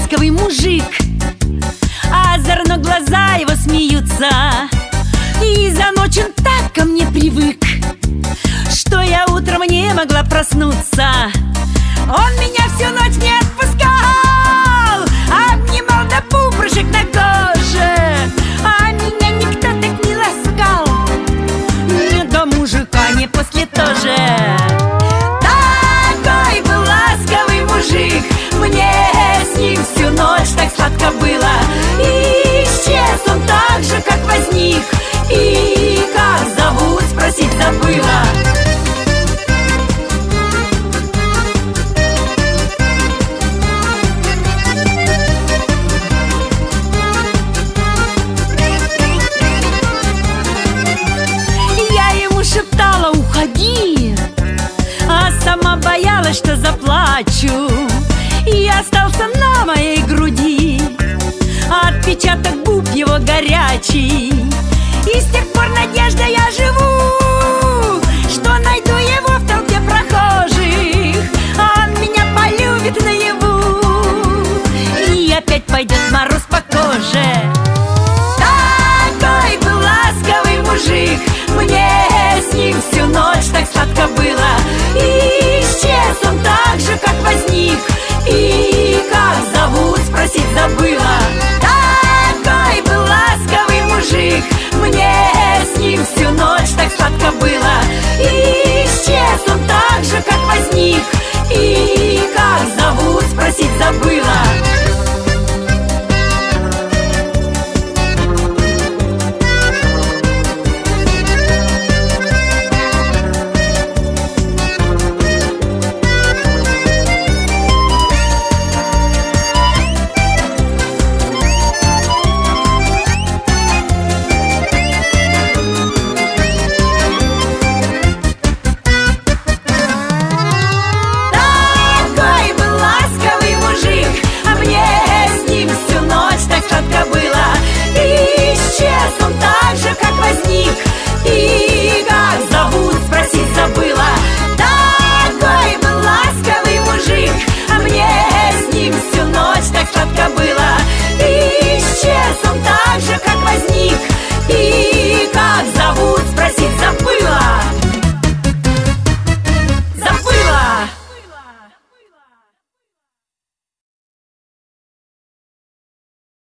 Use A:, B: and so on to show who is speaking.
A: ласковый мужик, а озорно глаза его смеются. И за ночь он так ко мне привык, что я утром не могла проснуться. Он меня всю ночь не отпускал, обнимал до пупырышек на коже, а меня никто так не ласкал. Не до мужика, не после тоже. Такой был ласковый мужик, мне с ним всю ночь так сладко было. И исчез он так же, как возник, и как зовут, спросить забыла. Шептала: уходи, а сама боялась, что заплачу. И остался на моей груди отпечаток губ его горячий. И с тех пор надеждой я живу, что найду его в толпе прохожих, а он меня полюбит наяву, и опять пойдет мороз по коже. Такой был ласковый мужик, мне с ним всю ночь так сладко было. И исчез он так же, как возник, и как зовут, спросить забыла. Такой был ласковый мужик, мне с ним всю ночь так сладко было. И исчез он так же, как возник, и как зовут, спросить забыла. И как зовут, спросить забыла. Такой был ласковый мужик, а мне с ним всю ночь так сладко было.